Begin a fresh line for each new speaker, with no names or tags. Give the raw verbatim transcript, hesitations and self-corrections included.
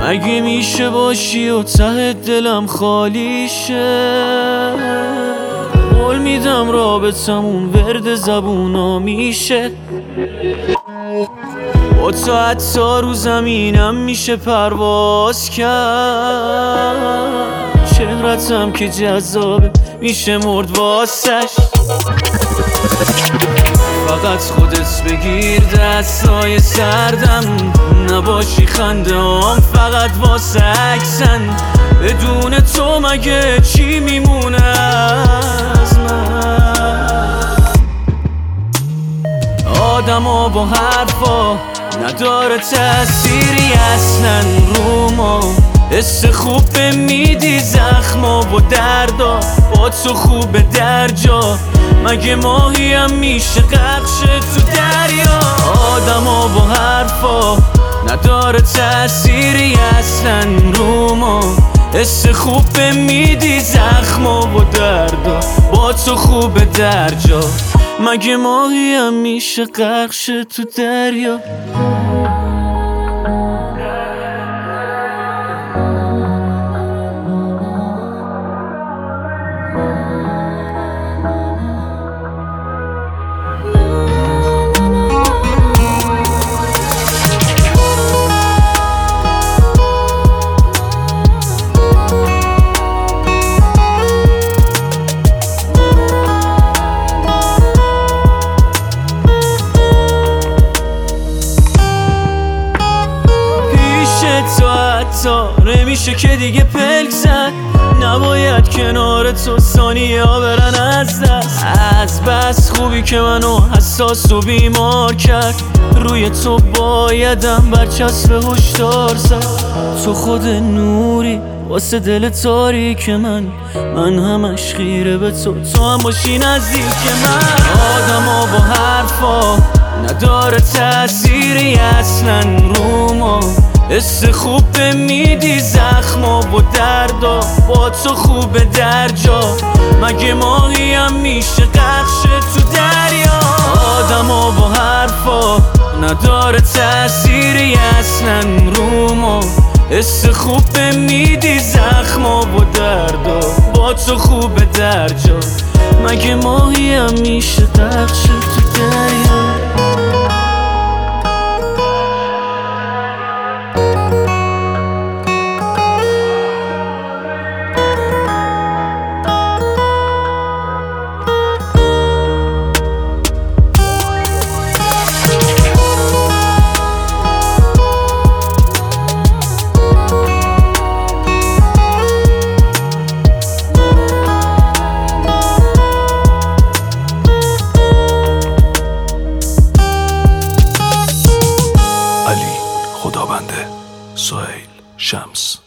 مگه میشه باشی و ته دلم خالی شه؟ قول میدم رابطمون ورد زبونا میشه، با تو حتی رو زمینم میشه پرواز کرد. چهرتم که جذابه میشه مرد واسش، فقط خودت بگیر دستای سردم، نباشی خنده هم فقط واسه عکسن. بدون تو مگه چی میمونه از من؟ آدما با حرفا نداره تأثیری اصلا رو ما، حس خوب میدی زخما و دردا، با تو خوبه در جا. مگه ماهی هم میشه غرقشه تو دریا؟ آدما با حرفا نداره تأثیری اصلا رو ما، حس خوب میدی زخما و دردا، با تو خوبه در جا. مگه ماهی هم میشه غرقشه تو دریا؟ تو حتی نمیشه که دیگه پلک زد، نباید کنار تو ثانیه ها برن از دست. از بس خوبی که منو حساس و بیمار کرد، روی تو بایدم برچسب هشدار زد. تو خود نوری واسه دل تاریک من، من همش خیره به تو، تو هم باشی نزدیک من. آدما با حرفا نداره تأثیری اصلا رو ما، حس خوب میدی زخما و دردا، با تو خوبه در جا. مگه ماهی هم میشه غرقشه تو دریا؟ آدما با حرفا نداره تأثیری اصلا رو ما، حس خوب میدی زخما و دردا، با تو خوبه در جا. مگه ماهی هم میشه غرقشه تو دریا؟
خدابنده سهیل شمس.